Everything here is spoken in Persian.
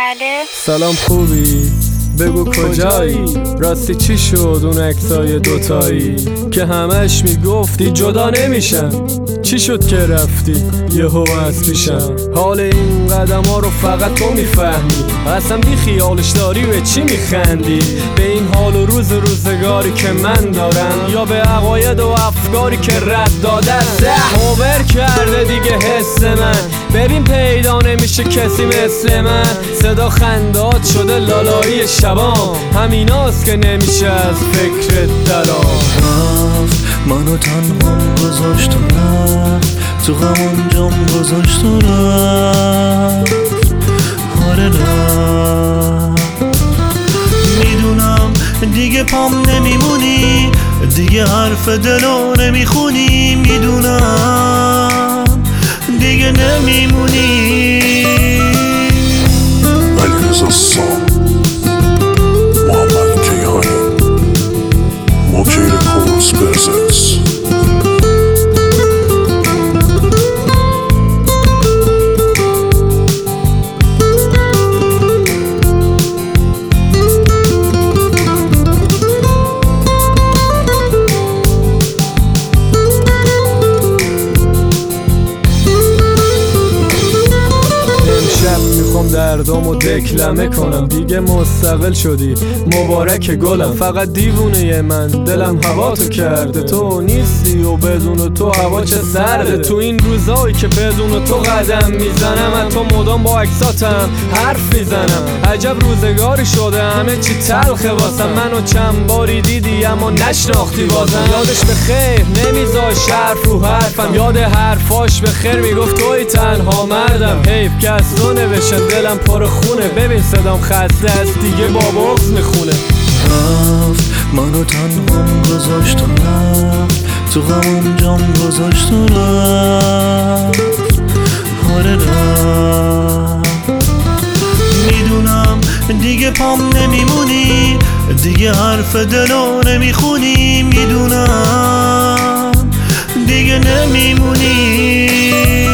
بله. سلام، خوبی؟ بگو کجایی؟ راستی چی شد اون عکسای دوتایی که همش میگفتی جدا نمیشن؟ چی شد که رفتی یهو از پیشم؟ حال این قدم ها رو فقط تو میفهمی، اصلا بی خیالش داری به چی میخندی؟ به این حال و روزگاری که من دارم، یا به عقاید و افکاری که رد داده باور کرده دیگه حس من؟ ببین پیدا نمیشه کسی مثل من، صدا خندات شده لالایی شبام، همیناست که نمیشه از فکر درام. رفت منو تنها گذاشت و رفت، تو غمم جام گذاشت و رفت. آره رفت، میدونم دیگه پام نمیمونی، دیگه حرف دلو نمیخونی، میدونم دیگه نمیمونی. علیرضا سام، محمد کیهانی، موکیل کورس پرزنس. دردامو دکلمه کنم، دیگه مستقل شدی مبارک گلم. فقط دیوونه من دلم هوا تو کرده، تو نیستی و بدون تو هوا چه سرده. تو این روزایی که بدون تو قدم میزنم، از تو مدام با عکساتم حرف میزنم. عجب روزگاری شده همه چی تلخه واسم، منو چند باری دیدی اما نشناختی بازم. یادش به خیر نمیذاش حرف رو حرفم، یاد حرفاش به خیر میگفت توی تنها مردم. حیف که از تو نوشتن دلم پر خونه، ببین صدام خسته است دیگه با بغض میخونه. رفت منو تنها گذاشت و رفت، تو غمم جام گذاشت و رفت. آره رفت، میدونم دیگه پام نمیمونی، دیگه حرف دلو نمیخونی، میدونم دیگه نمیمونی.